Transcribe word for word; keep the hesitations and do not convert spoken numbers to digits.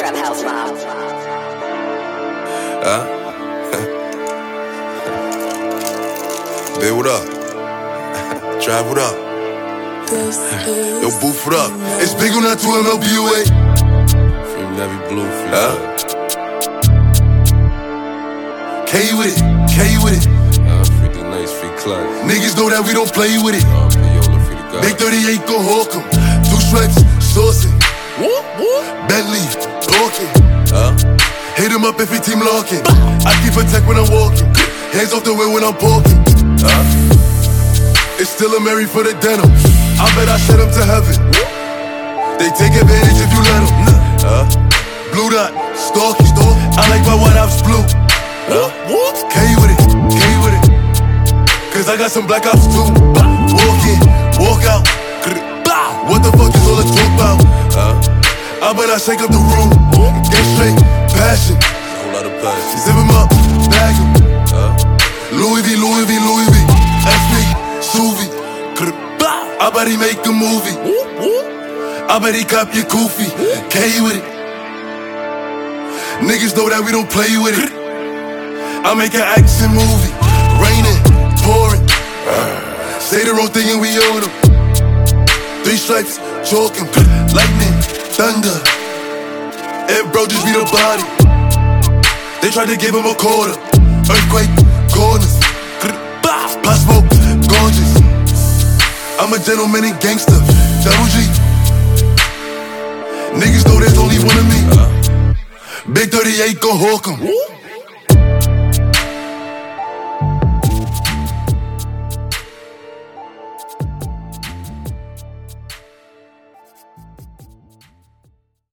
Trap House Mob. Huh? Babe, what up? Drive, what up? Yo, boof, what up? It's big on that two M L B U A. Free Navy Blue, free huh? K with it, K with it. Uh, free the nice, free Clyde. Niggas know that we don't play with it. Uh, Payola, free the guy. Big thirty-eight, go hawk 'em. Two stripes, saucing. Bentley, talking. Huh? Hit him up if he team locking. I keep a tech when I'm walking. Hands off the wheel when I'm parking. Huh? It's still a Mary for the denim. I bet I send him to heaven. They take advantage if you let them. Huh? Blue dot, stalky, stalk. I like my white ops blue. Huh? K with it, K with it. Cause I got some black ops too. Walk in, walk out. What the fuck is all the talk about? Huh? I bet I shake up the room. Get straight, passion. A whole lot of passion. Zip him up, bag him. Huh? Louis V, Louis V, Louis V. F me, Suvi. I bet he make a movie. I bet he cop your goofy. K with it. Niggas know that we don't play with it. I make an action movie. Raining, pouring. Say the wrong thing and we own them. Three stripes, chalking. Lightning, thunder. And bro just beat a body. They tried to give him a quarter. Earthquake, corners. Pop smoke, gorgeous. I'm a gentleman and gangster. Double G. Niggas know there's only one of me. Big thirty-eight, go hawk 'em.